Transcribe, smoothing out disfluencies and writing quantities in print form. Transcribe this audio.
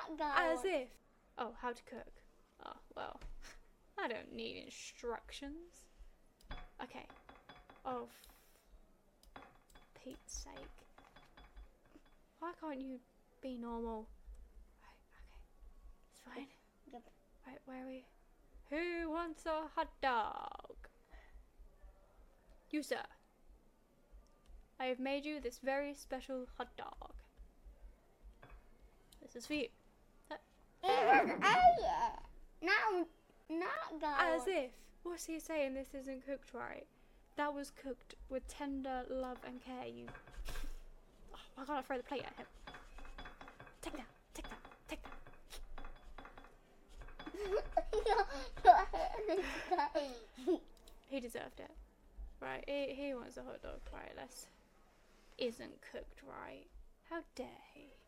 not go. As if. Oh, how to cook. Oh, well. I don't need instructions. Okay. Oh, Pete's sake. Why can't you be normal? Right, okay. It's fine. Yep. Right, where are we? Who wants a hot dog? You, sir. I have made you this very special hot dog. This is for you. Now, not go. As if. What's he saying? This isn't cooked right. That was cooked with tender love and care. You. Oh, I gotta throw the plate at him. Take that. Take that. Take that. He deserved it. Right. He wants a hot dog. Right. Let's. Isn't cooked right. How dare he?